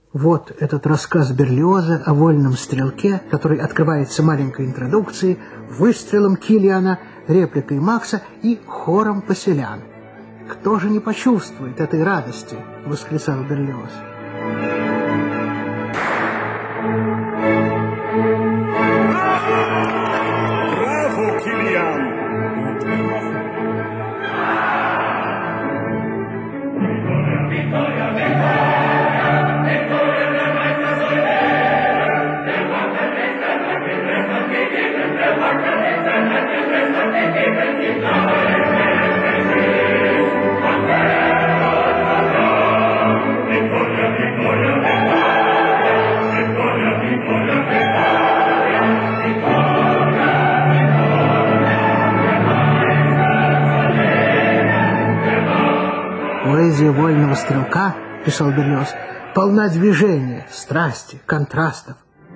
Вот этот рассказ Берлиоза о вольном стрелке, который открывается маленькой интродукцией, выстрелом Киллиана, репликой Макса и хором поселян. «Кто же не почувствует этой радости?» — восклицал Берлиоз. Браво, Киллиан! Поэзия вольного стрелка, писал Берлиоз, полна движения, страсти, контрастов.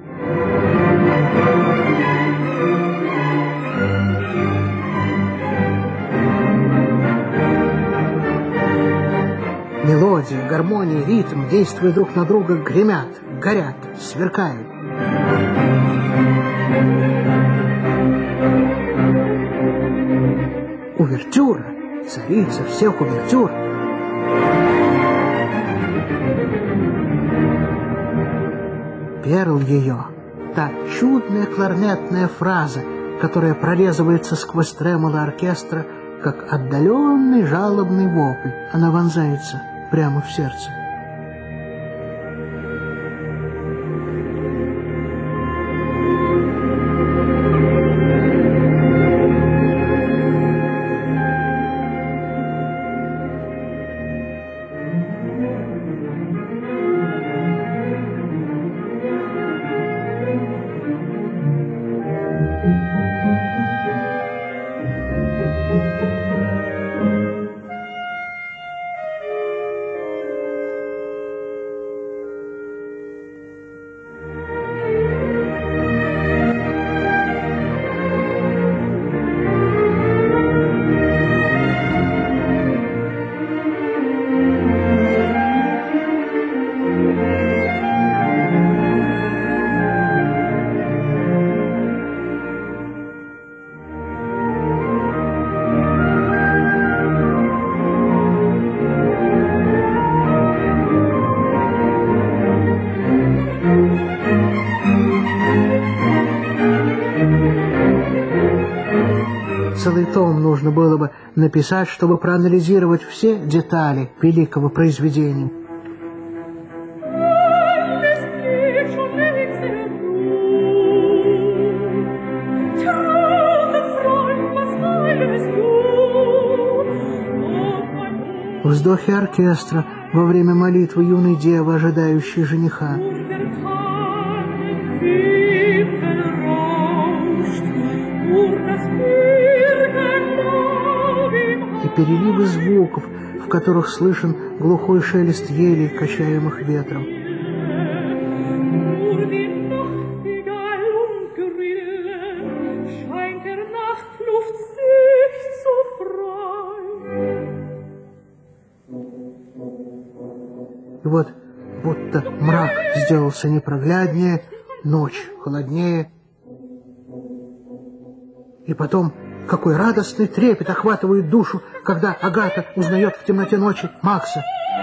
Мелодия, гармония, ритм, действуя друг на друга, гремят, горят, сверкают. Увертюра, царица всех увертюр. Перл ее, та чудная кларнетная фраза, которая прорезывается сквозь тремоло оркестра, как отдаленный жалобный вопль. Она вонзается прямо в сердце. Целый том нужно было бы написать, чтобы проанализировать все детали великого произведения. Вздохи оркестра во время молитвы юной девы, ожидающей жениха. И переливы звуков, в которых слышен глухой шелест елей, качаемых ветром. И вот будто мрак сделался непрогляднее, ночь холоднее. И потом какой радостный трепет охватывает душу, когда Агата узнает в темноте ночи Макса.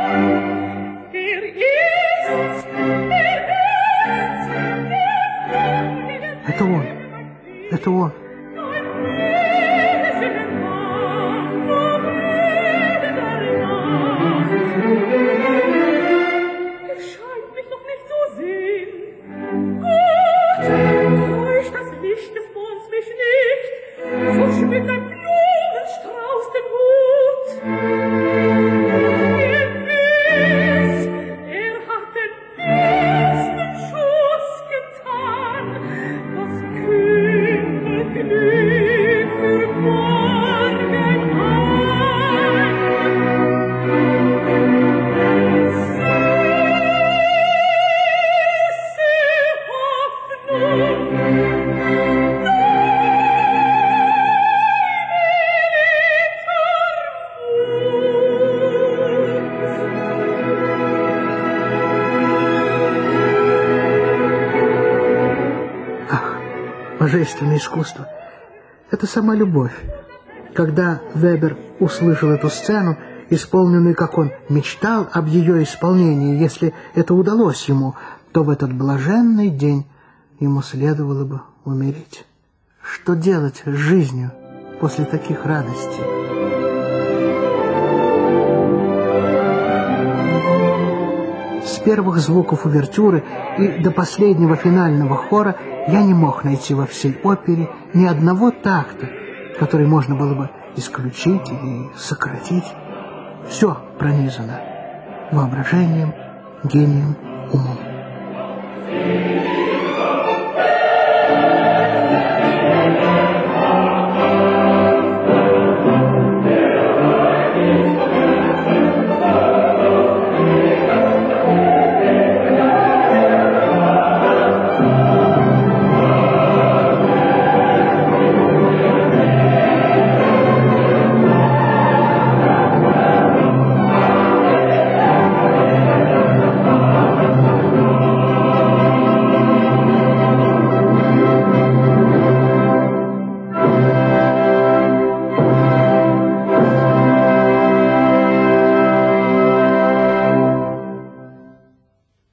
Это он. Это он. божественное искусство — это сама любовь. Когда Вебер услышал эту сцену, исполненную, как он мечтал об ее исполнении, если это удалось ему, то в этот блаженный день ему следовало бы умереть. Что делать с жизнью после таких радостей? С первых звуков увертюры и до последнего финального хора я не мог найти во всей опере ни одного такта, который можно было бы исключить или сократить. Все пронизано воображением, гением, умом.